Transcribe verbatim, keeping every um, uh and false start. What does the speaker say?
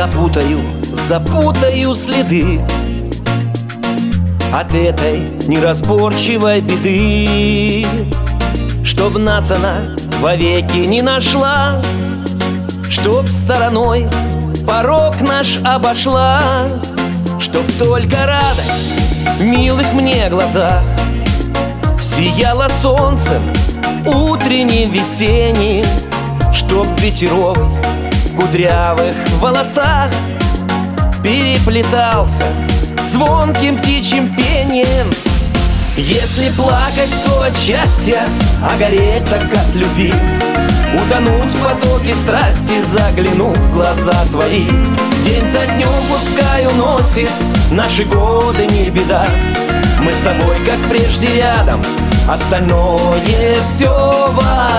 запутаю, запутаю следы от этой неразборчивой беды, чтоб нас она вовеки не нашла, чтоб стороной порог наш обошла, чтоб только радость в милых мне глазах сияла солнцем утренним, весенним, чтоб ветерок в кудрявых волосах переплетался звонким птичьим пением. Если плакать, то от счастья, а гореть так от любви, утонуть в потоке страсти, заглянув в глаза твои. День за днем пускай уносит наши годы, не беда, мы с тобой как прежде рядом, остальное все вода.